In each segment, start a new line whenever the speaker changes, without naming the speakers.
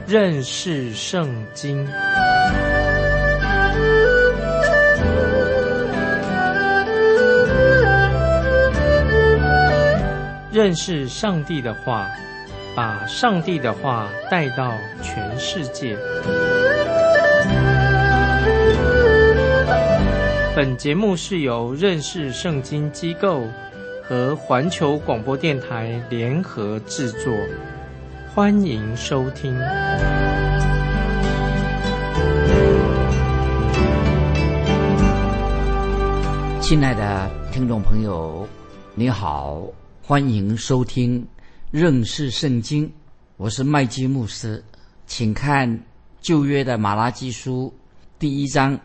认识圣经。认识上帝的话，把上帝的话带到全世界。本节目是由认识圣经机构和环球广播电台联合制作，欢迎收听。
亲爱的听众朋友，你好，欢迎收听认识圣经，我是麦基牧师。请看旧约的马拉基书第1章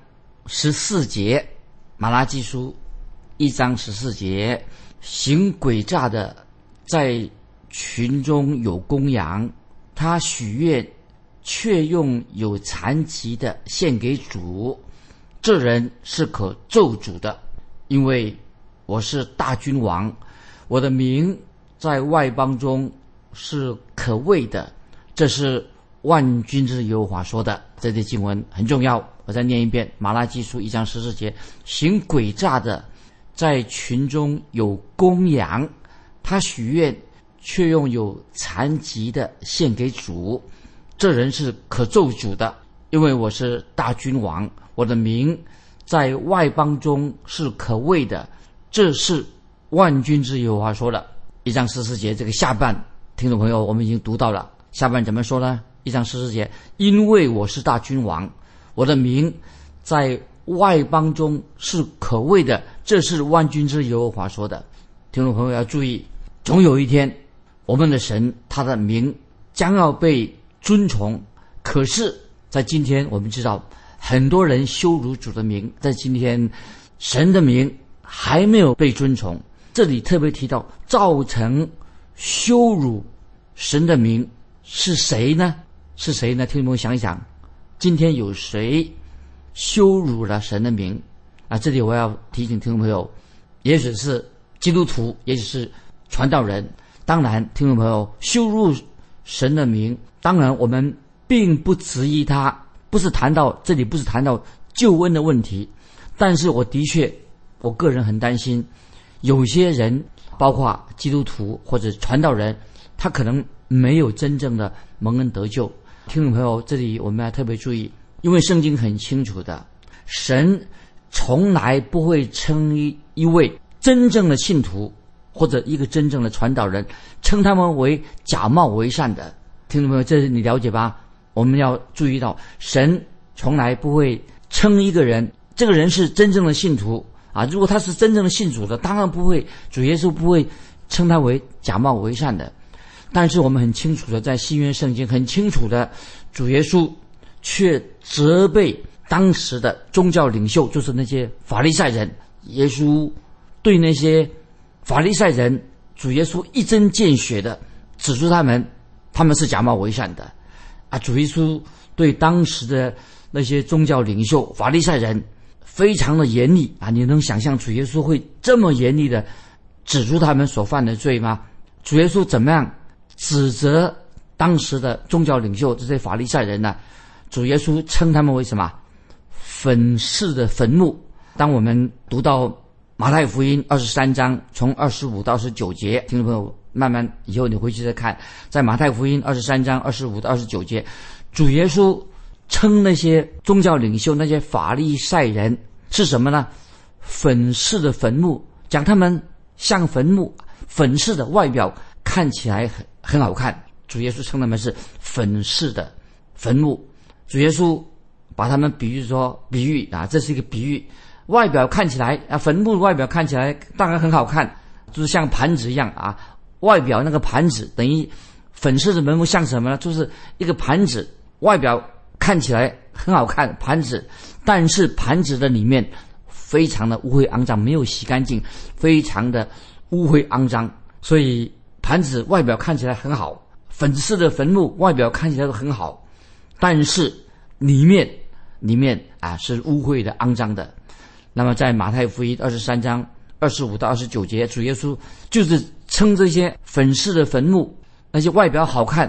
14节，马拉基书1章14节，行诡诈的在群中有公羊，他许愿却用有残疾的献给主，这人是可咒诅的，因为我是大君王，我的名在外邦中是可畏的，这是万军之耶和华说的。这节经文很重要，我再念一遍，马拉基书1章14节，行诡诈的在群中有公羊，他许愿却用有残疾的献给主，这人是可咒诅的，因为我是大君王，我的名在外邦中是可畏的，这是万军之耶和华说的。1章14节这个下半，听众朋友我们已经读到了，下半怎么说呢？1章14节，因为我是大君王，我的名在外邦中是可畏的，这是万军之耶和华说的。听众朋友要注意，总有一天我们的神他的名将要被尊崇，可是在今天我们知道很多人羞辱主的名，在今天神的名还没有被尊崇。这里特别提到造成羞辱神的名是谁呢？是谁呢？听众朋友想一想，今天有谁羞辱了神的名啊？这里我要提醒听众朋友，也许是基督徒，也许是传道人。当然听众朋友，羞辱神的名，当然我们并不质疑他，这里不是谈到救恩的问题，但是我个人很担心，有些人包括基督徒或者传道人，他可能没有真正的蒙恩得救。听众朋友，这里我们要特别注意，因为圣经很清楚的，神从来不会称一位真正的信徒或者一个真正的传道人，称他们为假冒为善的。听众朋友，这你了解吧？我们要注意到，神从来不会称一个人，这个人是真正的信徒啊。如果他是真正的信主的，当然不会，主耶稣不会称他为假冒为善的。但是我们很清楚的，在新约圣经很清楚的，主耶稣却责备当时的宗教领袖，就是那些法利赛人。耶稣对那些法利赛人，主耶稣一针见血的指出他们是假冒为善的啊。主耶稣对当时的那些宗教领袖法利赛人非常的严厉啊！你能想象主耶稣会这么严厉的指出他们所犯的罪吗？主耶稣怎么样指责当时的宗教领袖这些法利赛人呢？主耶稣称他们为什么？粉饰的坟墓。当我们读到马太福音23章从25到29节，听众朋友慢慢以后你回去再看，在马太福音23章25到29节，主耶稣称那些宗教领袖那些法利赛人是什么呢？粉饰的坟墓，讲他们像坟墓，粉饰的外表看起来很好看，主耶稣称他们是粉饰的坟墓。主耶稣把他们比喻啊，这是一个比喻，外表看起来啊，坟墓外表看起来当然很好看，就是像盘子一样啊，外表那个盘子等于粉饰的坟墓像什么呢？就是一个盘子，外表看起来很好看盘子，但是盘子的里面非常的污秽肮脏，没有洗干净，非常的污秽肮脏。所以盘子外表看起来很好，粉饰的坟墓外表看起来都很好，但是里面啊是污秽的肮脏的。那么在马太福音23章25到29节，主耶稣就是称这些粉饰的坟墓，那些外表好看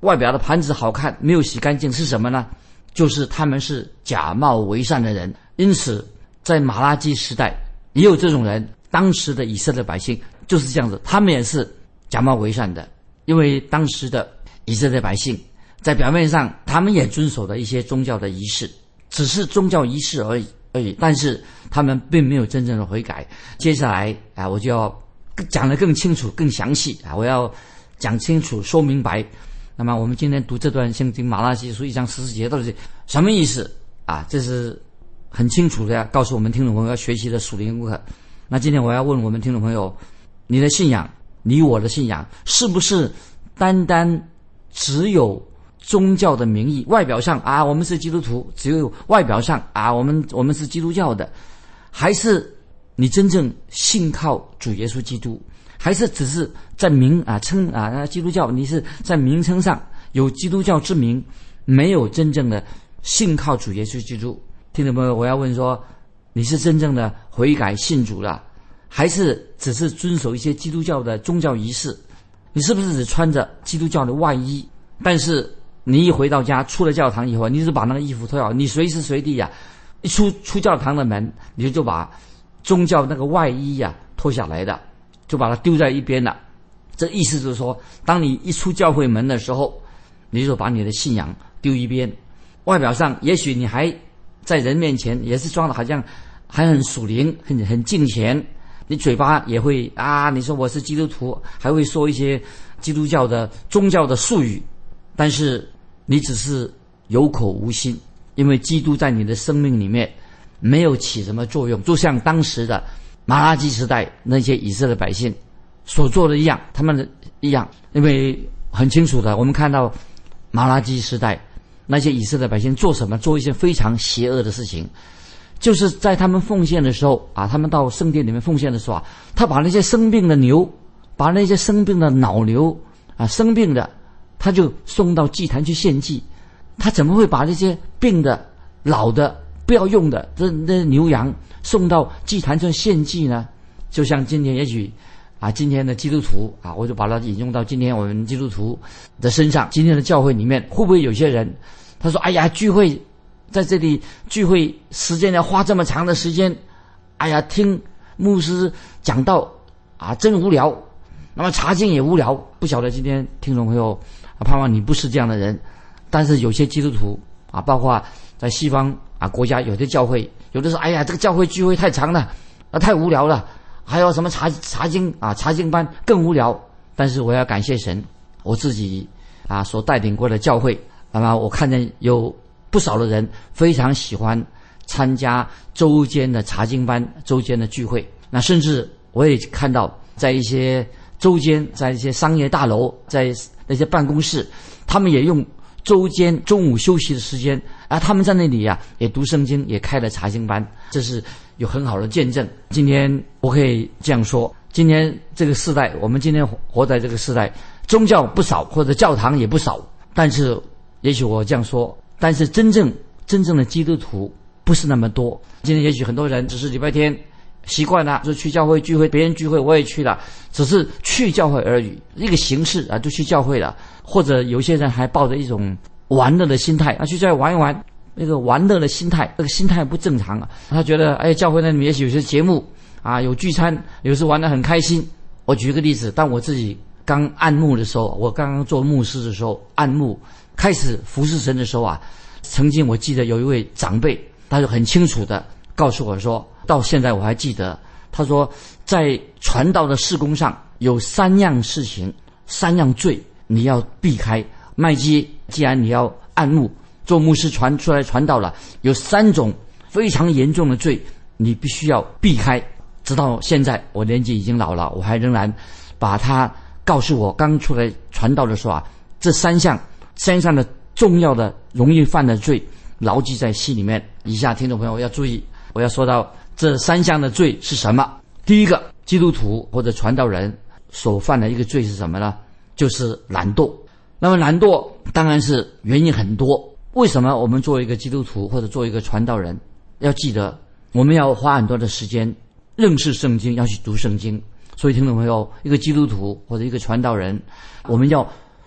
外表的盘子好看，没有洗干净是什么呢？就是他们是假冒为善的人。因此在马拉基时代也有这种人，当时的以色列百姓就是这样子，他们也是假冒为善的。因为当时的以色列百姓在表面上他们也遵守了一些宗教的仪式，只是宗教仪式而已，但是他们并没有真正的悔改。接下来我就要讲得更清楚更详细我要讲清楚说明白。那么我们今天读这段圣经马拉基书1章14节到底是什么意思这是很清楚的告诉我们听众朋友要学习的属灵功课。那今天我要问我们听众朋友，你的信仰，你我的信仰是不是单单只有宗教的名义，外表上我们是基督徒，只有外表上我们是基督教的，还是你真正信靠主耶稣基督，还是只是在称基督教，你是在名称上有基督教之名，没有真正的信靠主耶稣基督？听众朋友，我要问说，你是真正的悔改信主了，还是只是遵守一些基督教的宗教仪式？你是不是只穿着基督教的外衣，但是你一回到家，出了教堂以后，你就把那个衣服脱掉，你随时随地一出教堂的门，你就把宗教那个外衣脱下来的，就把它丢在一边了。这意思就是说，当你一出教会门的时候，你就把你的信仰丢一边。外表上也许你还在人面前也是装的好像还很属灵，很敬虔，你嘴巴也会你说我是基督徒，还会说一些基督教的宗教的术语，但是你只是有口无心，因为基督在你的生命里面没有起什么作用。就像当时的马拉基时代那些以色列百姓所做的一样，他们一样。因为很清楚的，我们看到马拉基时代那些以色列百姓做什么？做一些非常邪恶的事情，就是在他们奉献的时候他们到圣殿里面奉献的时候他把那些生病的牛，把那些生病的脑牛生病的，他就送到祭坛去献祭。他怎么会把这些病的、老的、不要用的这牛羊送到祭坛上献祭呢？就像今天也许今天的基督徒我就把它引用到今天我们基督徒的身上。今天的教会里面会不会有些人他说聚会在这里聚会时间要花这么长的时间，听牧师讲道真无聊，那么查经也无聊。不晓得今天听众朋友盼望你不是这样的人，但是有些基督徒包括在西方国家，有的教会有的说这个教会聚会太长了太无聊了，还有什么查经查经班更无聊。但是我要感谢神，我自己所带领过的教会，那么我看见有不少的人非常喜欢参加周间的查经班、周间的聚会。那甚至我也看到在一些周间，在一些商业大楼，在那些办公室，他们也用周间中午休息的时间他们在那里也读圣经，也开了查经班，这是有很好的见证。今天我可以这样说，今天这个时代，我们今天活在这个时代，宗教不少，或者教堂也不少，但是也许我这样说，但是真正的基督徒不是那么多。今天也许很多人只是礼拜天习惯了就去教会聚会，别人聚会我也去了，只是去教会而已，一个形式就去教会了。或者有些人还抱着一种玩乐的心态去教会玩一玩，那个玩乐的心态，那个心态不正常他觉得教会那里面也许有些节目有聚餐，有时玩得很开心。我举个例子，当我自己刚按牧的时候，我刚刚做牧师的时候，按牧开始服侍神的时候曾经我记得有一位长辈，他就很清楚的告诉我说，到现在我还记得，他说在传道的事工上有3样事情，3样罪你要避开。麦基，既然你要按牧做牧师传出来传道了，有3种非常严重的罪你必须要避开。直到现在我年纪已经老了，我还仍然把他告诉我刚出来传道的时候这3项身上的重要的容易犯的罪牢记在心里面。以下听众朋友要注意，我要说到这3项的罪是什么。第一个，基督徒或者传道人所犯的一个罪是什么呢？就是懒惰。那么懒惰当然是原因很多。为什么我们作为一个基督徒或者作为一个传道人，要记得我们要花很多的时间认识圣经，要去读圣经。所以听众朋友，一个基督徒或者一个传道人，我们要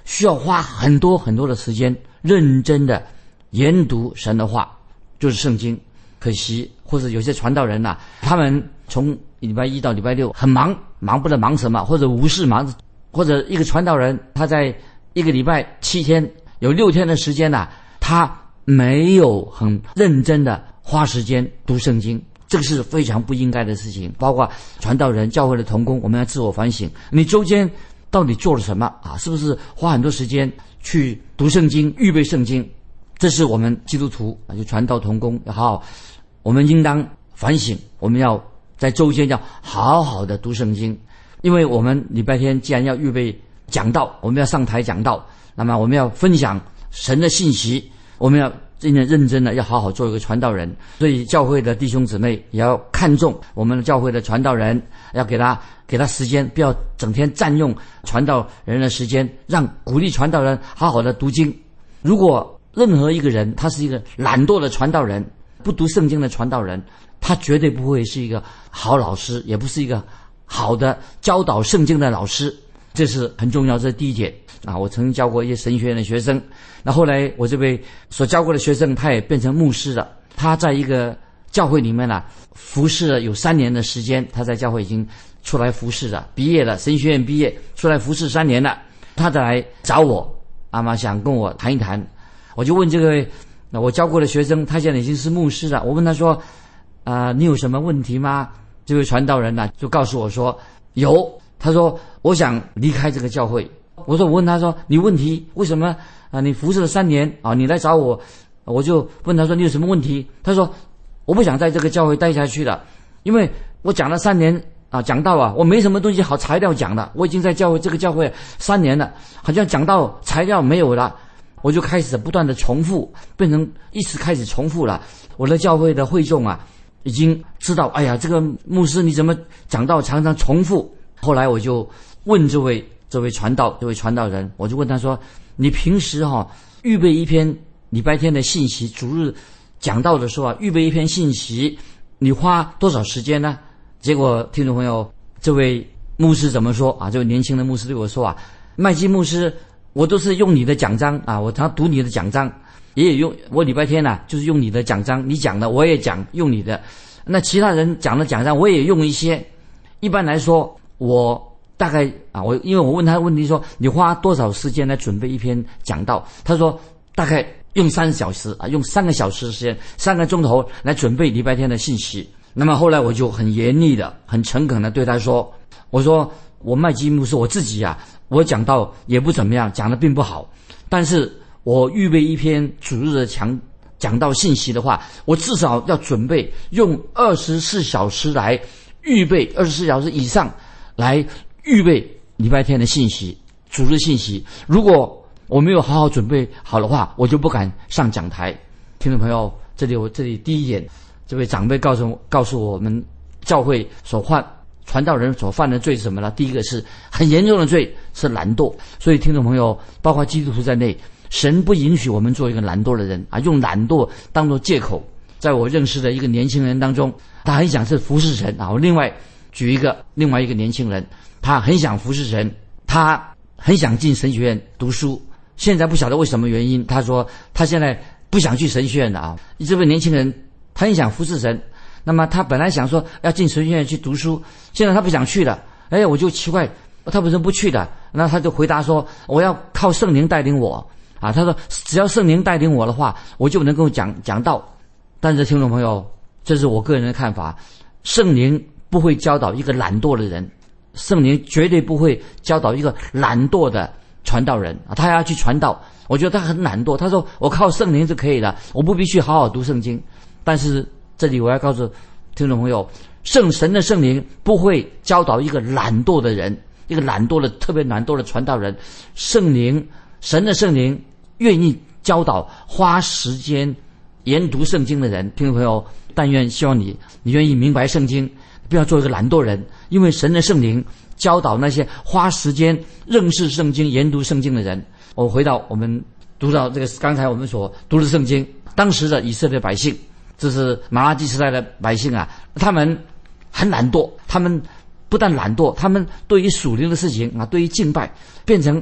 需要花很多很多的时间，认真的研读神的话，就是圣经。可惜，或者有些传道人呐，他们从礼拜一到礼拜六很忙，忙不知道忙什么，或者无事忙，或者一个传道人他在一个礼拜7天有6天的时间呐，他没有很认真的花时间读圣经，这个是非常不应该的事情。包括传道人、教会的同工，我们要自我反省，你周间到底做了什么啊？是不是花很多时间去读圣经、预备圣经？这是我们基督徒就传道同工要好好，我们应当反省，我们要在周间要好好的读圣经。因为我们礼拜天既然要预备讲道，我们要上台讲道，那么我们要分享神的信息，我们要真的认真的要好好做一个传道人。所以教会的弟兄姊妹也要看重我们的教会的传道人，要给他时间，不要整天占用传道人的时间，让鼓励传道人好好的读经。如果任何一个人他是一个懒惰的传道人，不读圣经的传道人，他绝对不会是一个好老师，也不是一个好的教导圣经的老师。这是很重要，这是第一点啊。我曾经教过一些神学院的学生，那后来我这位所教过的学生他也变成牧师了，他在一个教会里面服侍了有3年的时间，他在教会已经出来服侍了，毕业了，神学院毕业出来服侍3年了，他再来找我想跟我谈一谈。我就问这个我教过的学生，他现在已经是牧师了，我问他说你有什么问题吗？这位传道人就告诉我说有，他说我想离开这个教会。我问他说你问题为什么你服侍了3年你来找我。我就问他说你有什么问题？他说我不想在这个教会待下去了，因为我讲了3年讲道我没什么东西好材料讲的，我已经在这个教会3年了，好像讲道材料没有了。我就开始不断的重复，变成一直开始重复了。我的教会的会众已经知道，哎呀，这个牧师你怎么讲道常常重复。后来我就问这位传道人，我就问他说，你平时预备一篇礼拜天的信息，主日讲道的时候预备一篇信息，你花多少时间呢？结果听众朋友，这位牧师怎么说这位年轻的牧师对我说麦基牧师，我都是用你的讲章我常读你的讲章，也有用我礼拜天就是用你的讲章，你讲的我也讲用你的，那其他人讲的讲章我也用一些。一般来说我大概因为我问他问题说你花多少时间来准备一篇讲道，他说大概用3小时用3个小时的时间，3个钟头来准备礼拜天的信息。那么后来我就很严厉的很诚恳的对他说，我说我麦基牧师我自己我讲道也不怎么样，讲得并不好，但是我预备一篇主日的讲道信息的话，我至少要准备用24小时来预备，24小时以上来预备礼拜天的信息，主日信息。如果我没有好好准备好的话，我就不敢上讲台。听众朋友，这里第一点，这位长辈告诉我们，教会传道人所犯的罪是什么呢？第一个是很严重的罪，是懒惰。所以听众朋友，包括基督徒在内，神不允许我们做一个懒惰的人用懒惰当作借口。在我认识的一个年轻人当中，他很想是服侍神我另外举另外一个年轻人，他很想服侍神，他很想进神学院读书，现在不晓得为什么原因，他说他现在不想去神学院了这位年轻人他很想服侍神，那么他本来想说要进神学院去读书，现在他不想去了。我就奇怪他为什么不去的？那他就回答说我要靠圣灵带领我他说只要圣灵带领我的话，我就能够讲道。但是听众朋友，这是我个人的看法，圣灵不会教导一个懒惰的人，圣灵绝对不会教导一个懒惰的传道人他要去传道，我觉得他很懒惰，他说我靠圣灵就可以了，我不必须好好读圣经。但是这里我要告诉听众朋友，神的圣灵不会教导一个懒惰的人，一个特别懒惰的传道人。神的圣灵愿意教导花时间研读圣经的人。听众朋友，希望你愿意明白圣经，不要做一个懒惰人，因为神的圣灵教导那些花时间认识圣经研读圣经的人。我回到我们读到这个刚才我们所读的圣经，当时的以色列百姓，这是马拉基时代的百姓他们很懒惰，他们不但懒惰，他们对于属灵的事情对于敬拜变成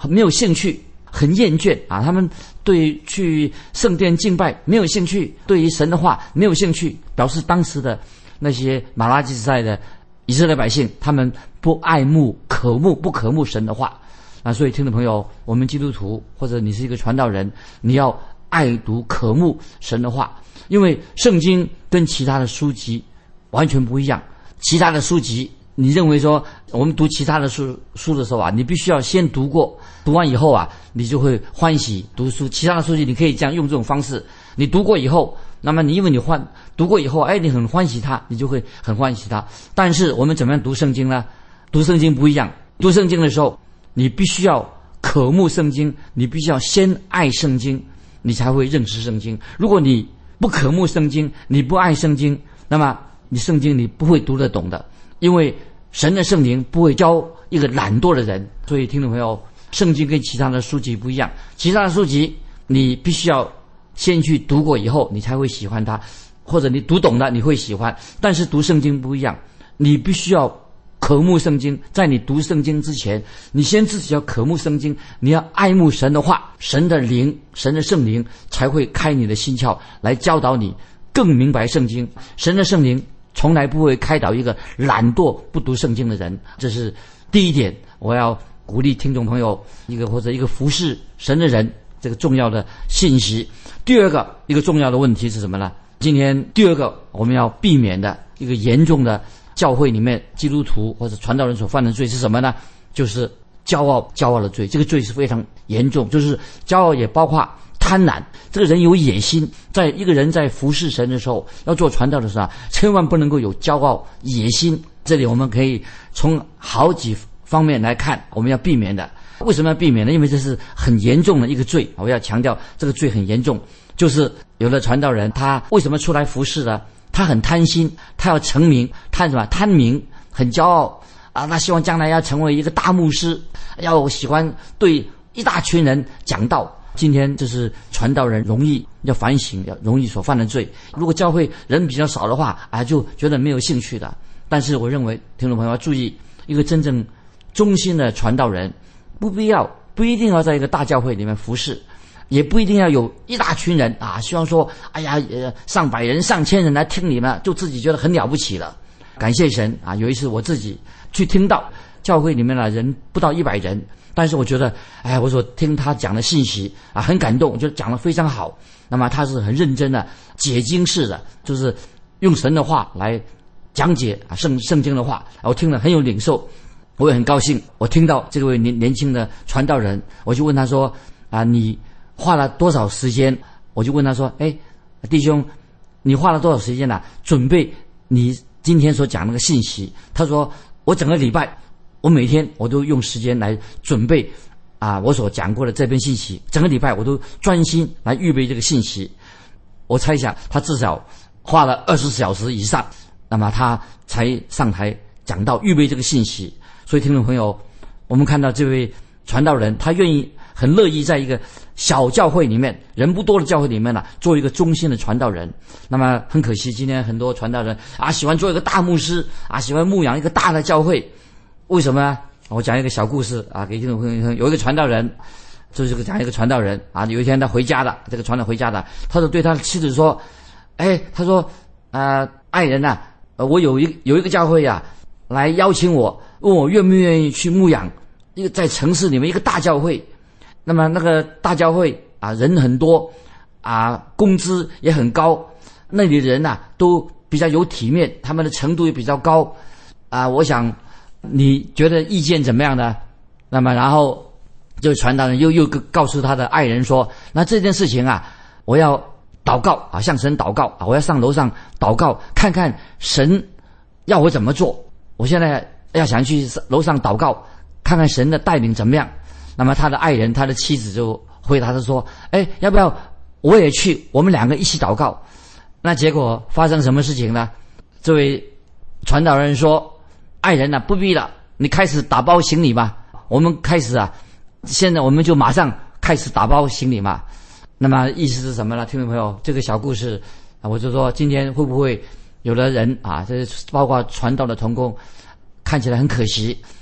没有兴趣，很厌倦啊，他们对去圣殿敬拜没有兴趣，对于神的话没有兴趣，表示当时的那些马拉基时代的以色列百姓，他们不渴慕神的话。所以听众朋友，我们基督徒或者你是一个传道人，你要爱读渴慕神的话，因为圣经跟其他的书籍完全不一样。其他的书籍，你认为说我们读其他的书的时候啊，你必须要先读过，读完以后啊，你就会欢喜读书。其他的书籍你可以这样用这种方式，你读过以后，那么因为你读过以后，你很欢喜它，你就会很欢喜它。但是我们怎么样读圣经呢？读圣经不一样，读圣经的时候，你必须要渴慕圣经，你必须要先爱圣经，你才会认识圣经。如果你不渴慕圣经，你不爱圣经，那么你圣经你不会读得懂的，因为神的圣灵不会教一个懒惰的人。所以听众朋友，圣经跟其他的书籍不一样，其他的书籍你必须要先去读过以后，你才会喜欢它，或者你读懂了你会喜欢。但是读圣经不一样，你必须要渴慕圣经，在你读圣经之前，你先自己要渴慕圣经，你要爱慕神的话，神的灵，神的圣灵才会开你的心窍，来教导你更明白圣经。神的圣灵从来不会开导一个懒惰不读圣经的人，这是第一点，我要鼓励听众朋友一个服侍神的人这个重要的信息。第二个一个重要的问题是什么呢？今天第二个我们要避免的一个严重的教会里面基督徒或者传道人所犯的罪是什么呢？就是骄傲的罪。这个罪是非常严重，就是骄傲也包括贪婪。这个人有野心，在一个人在服侍神的时候，要做传道的时候，千万不能够有骄傲野心。这里我们可以从好几方面来看，我们要避免的。为什么要避免呢？因为这是很严重的一个罪，我要强调这个罪很严重。就是有的传道人他为什么出来服侍呢？他很贪心，他要成名，贪名，很骄傲啊！他希望将来要成为一个大牧师，要喜欢对一大群人讲道。今天这是传道人容易要反省，要容易所犯的罪。如果教会人比较少的话就觉得没有兴趣的。但是我认为听众朋友要注意，一个真正忠心的传道人，不一定要在一个大教会里面服侍，也不一定要有一大群人希望说上百人上千人来听你们，就自己觉得很了不起了。感谢神有一次我自己去听到教会里面的人不到100人，但是我觉得我所听他讲的信息很感动，我觉得讲得非常好。那么他是很认真的解经式的，就是用神的话来讲解圣经的话，我听了很有领受，我也很高兴。我听到这位年轻的传道人，我就问他说你花了多少时间？我就问他说弟兄，你花了多少时间准备你今天所讲那个信息？他说我整个礼拜，我每天我都用时间来准备我所讲过的这篇信息，整个礼拜我都专心来预备这个信息。我猜想他至少花了20小时以上，那么他才上台讲到预备这个信息。所以听众朋友，我们看到这位传道人，他愿意很乐意在一个小教会里面，人不多的教会里面做一个忠心的传道人。那么很可惜，今天很多传道人喜欢做一个大牧师喜欢牧养一个大的教会。为什么呢？我讲一个小故事给听众朋友听。有一个传道人，就是讲一个传道人有一天他回家的，这个传道回家的，他就对他的妻子说他说爱人我有一个教会来邀请我，问我愿不愿意去牧养一个在城市里面一个大教会。那么那个大教会人很多工资也很高，那里的人都比较有体面，他们的程度也比较高我想你觉得意见怎么样呢？那么然后这位传道人又告诉他的爱人说，那这件事情我要祷告向神祷告我要上楼上祷告，看看神要我怎么做。我现在要想去楼上祷告，看看神的带领怎么样。那么他的爱人，他的妻子就回答他说要不要我也去，我们2个一起祷告。那结果发生什么事情呢？这位传道人说，爱人不必了，你开始打包行李吧，我们开始现在我们就马上开始打包行李嘛。那么意思是什么呢？听众朋友，这个小故事我就说，今天会不会有的人这包括传道的同工，看起来很可惜，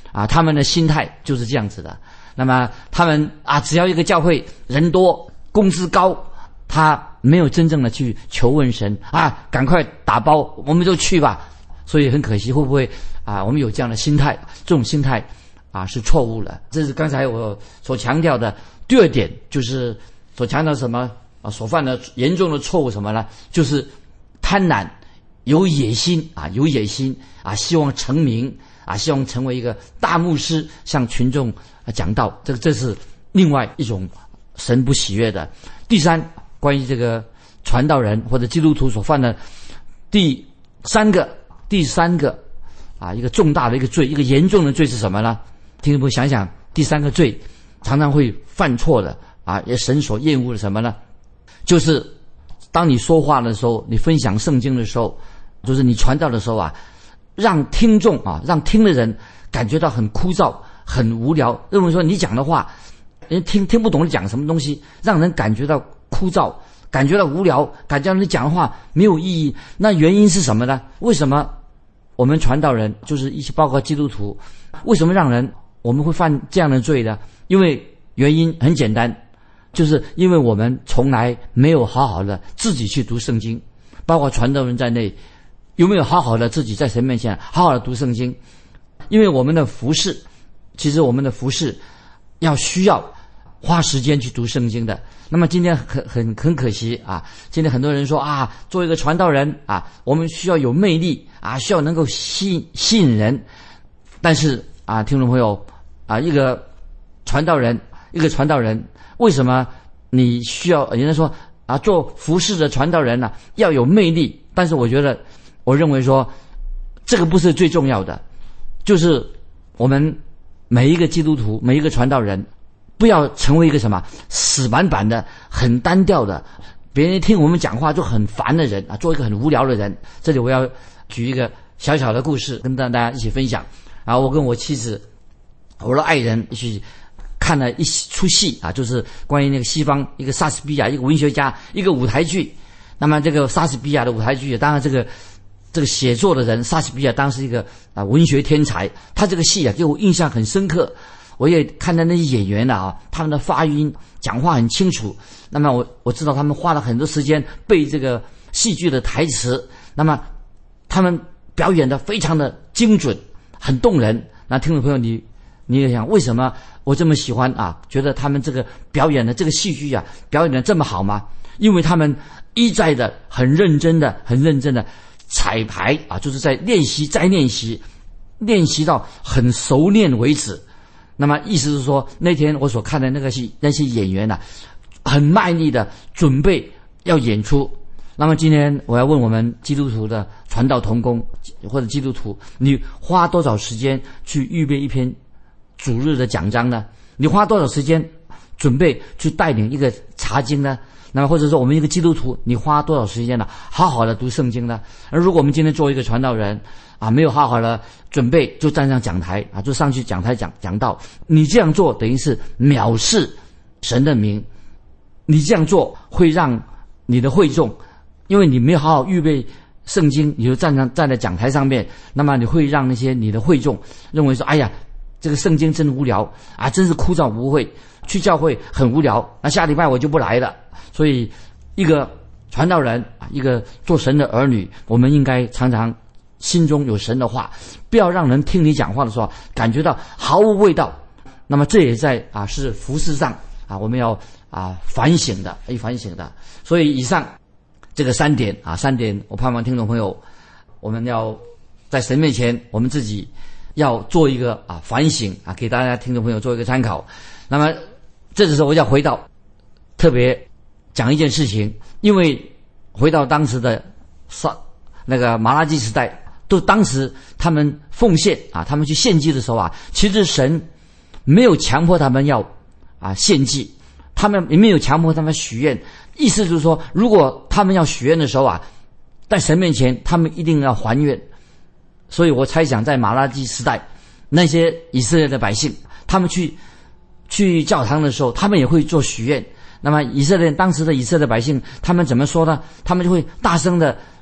他们的心态就是这样子的。那么他们只要一个教会人多工资高，他没有真正的去求问神赶快打包我们就去吧。所以很可惜，会不会我们有这样的心态？这种心态是错误的。这是刚才我所强调的第二点，就是所强调什么所犯的严重的错误什么呢？就是贪婪，有野心希望成名希望成为一个大牧师，向群众讲道。这是另外一种神不喜悦的。第三，关于这个传道人或者基督徒所犯的第三个一个重大的一个罪，一个严重的罪是什么呢？听众朋友想想，第三个罪常常会犯错的也神所厌恶的什么呢？就是当你说话的时候，你分享圣经的时候，就是你传道的时候让听众让听的人感觉到很枯燥很无聊，认为说你讲的话人听不懂你讲什么东西，让人感觉到枯燥，感觉到无聊，感觉到你讲的话没有意义。那原因是什么呢？为什么我们传道人，就是一些包括基督徒，为什么我们会犯这样的罪呢？因为原因很简单，就是因为我们从来没有好好的自己去读圣经，包括传道人在内，有没有好好的自己在神面前好好的读圣经？因为我们的服事，其实我们的服事需要花时间去读圣经的。那么今天很可惜今天很多人说做一个传道人我们需要有魅力需要能够吸引人。但是听众朋友一个传道人为什么你需要人家说做服事的传道人要有魅力？但是我认为说这个不是最重要的，就是我们每一个基督徒，每一个传道人，不要成为一个什么死板板的很单调的别人听我们讲话就很烦的人做一个很无聊的人。这里我要举一个小小的故事跟大家一起分享。我跟我妻子我的爱人一起看了一出戏就是关于那个西方一个莎士比亚一个文学家一个舞台剧。那么这个莎士比亚的舞台剧，当然这个写作的人莎士比亚当时一个文学天才，他这个戏给我印象很深刻。我也看到那些演员他们的发音讲话很清楚。那么我知道他们花了很多时间背这个戏剧的台词，那么他们表演的非常的精准，很动人。那听众朋友，你也想为什么我这么喜欢觉得他们这个表演的这个戏剧表演的这么好吗？因为他们一再的很认真的彩排就是在练习再练习，练习到很熟练为止。那么意思是说，那天我所看的那个戏，那些演员很卖力的准备要演出。那么今天我要问我们基督徒的传道同工或者基督徒，你花多少时间去预备一篇主日的讲章呢？你花多少时间准备去带领一个查经呢？那么或者说我们一个基督徒，你花多少时间呢好好的读圣经呢？而如果我们今天作为一个传道人没有好好的准备，就站上讲台就上去讲台讲道，你这样做等于是藐视神的名。你这样做会让你的会众，因为你没有好好预备圣经，你就站在讲台上面，那么你会让那些你的会众认为说，哎呀，这个圣经真无聊真是枯燥无味，去教会很无聊，那下礼拜我就不来了。所以一个传道人一个做神的儿女，我们应该常常心中有神的话，不要让人听你讲话的时候感觉到毫无味道。那么这也在是服事上我们要反省的。所以以上这个三点我盼望听众朋友，我们要在神面前我们自己要做一个反省给大家听众朋友做一个参考。那么这时候我要回到特别讲一件事情，因为回到当时的那个马拉基时代，当时他们奉献他们去献祭的时候其实神没有强迫他们要献祭，他们也没有强迫他们许愿。意思就是说，如果他们要许愿的时候在神面前他们一定要还愿。所以我猜想在马拉基时代，那些以色列的百姓他们去教堂的时候，他们也会做许愿。那么当时的以色列百姓他们怎么说呢？他们就会大声的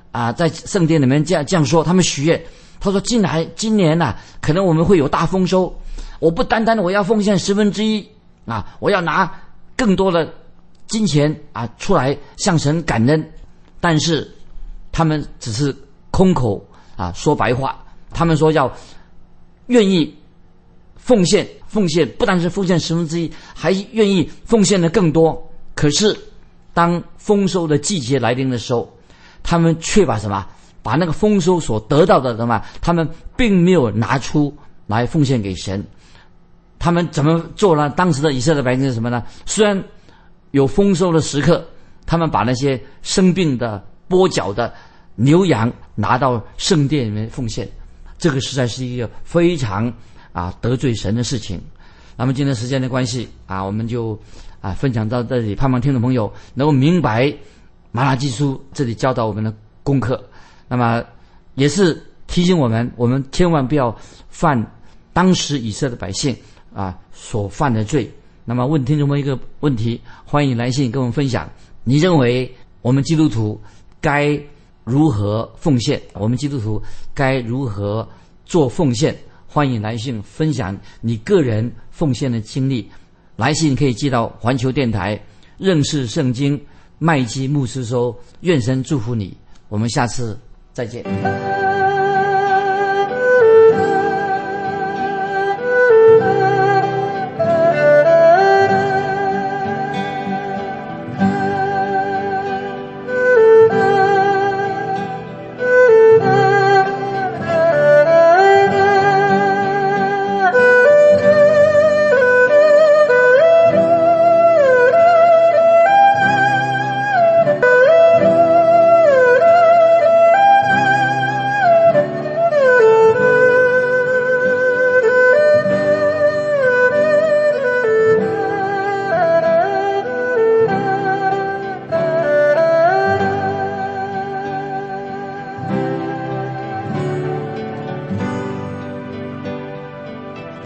在圣殿里面这样说，他们许愿，他说今年可能我们会有大丰收，我不单单我要奉献1/10我要拿更多的金钱出来向神感恩。但是他们只是空口说白话，他们说要愿意奉献，不但是奉献1/10，还愿意奉献的更多。可是当丰收的季节来临的时候，他们却把那个丰收所得到的他们并没有拿出来奉献给神。他们怎么做呢？当时的以色列百姓是什么呢？虽然有丰收的时刻，他们把那些生病的、跛脚的牛羊拿到圣殿里面奉献，这个实在是一个非常得罪神的事情。那么今天时间的关系我们就分享到这里，盼望听众朋友能够明白马拉基书这里教导我们的功课。那么也是提醒我们千万不要犯当时以色列百姓所犯的罪。那么问听众们一个问题，欢迎来信跟我们分享，你认为我们基督徒该如何奉献？我们基督徒该如何做奉献？欢迎来信分享你个人奉献的经历。来信可以寄到环球电台认识圣经麦基牧师收。愿神祝福你，我们下次再见。